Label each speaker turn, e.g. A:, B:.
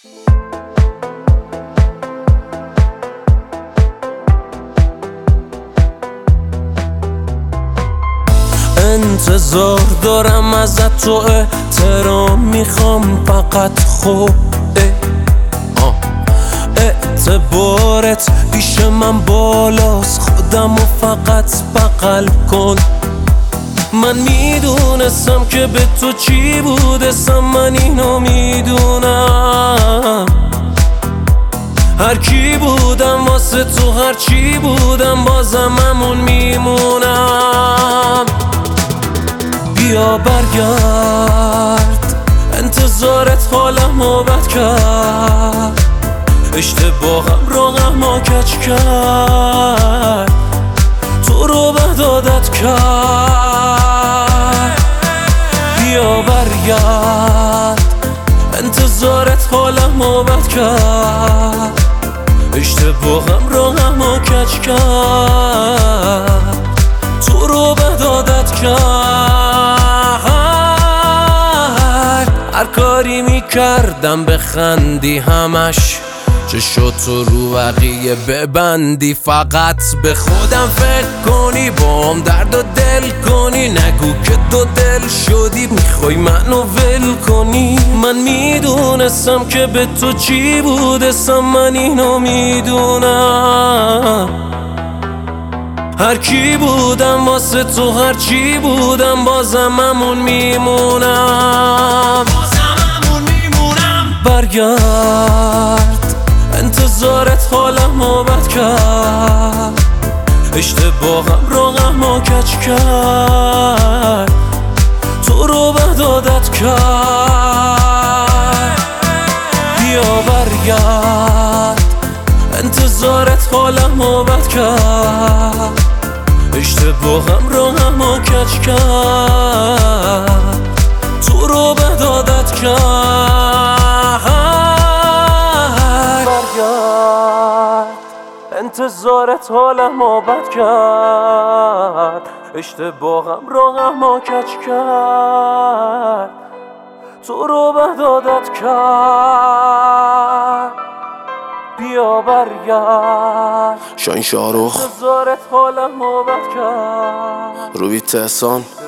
A: انتظار دارم ازت تو احترام میخوام فقط خوب اعتبارت پیش من بالاست خودمو فقط بغل کن من میدونستم که به تو چی بودستم من اینو میدونم هر کی بودم واسه تو هر چی بودم بازم همون میمونم بیا برگرد انتظارت حالمو بد کرد اشتباهم رو غما کج کرد تو رو بد عادت کرد بیا برگرد انتظارت حالمو بد کرد اشتباهم رو غما کج کرد تو رو بد عادت کرد هر کاری میکردم بخندی همش چشاتو رو بقیه ببندی فقط به خودم فکر کنی باهم درد و دل کنی نگو که دو دل شدی میخوای منو ول کنی من میدونستم که به تو چی بودستم من اینو میدونم هر کی بودم واسه تو هر چی بودم بازم همون میمونم برگرد انتظارت حالمو بد کرد اشتباهم رو غما کج کرد تو رو بد عادت کرد بیا برگرد انتظارت حالمو بد کرد اشتباهم رو غما کج کرد تو رو بد عادت کرد انتظارت حالمو بد کرد اشتباهم رو غما کج کرد تو رو بد عادت کرد بیا برگرد
B: شاین شاروخ
A: انتظارت حالمو بد کرد
B: روی تهسان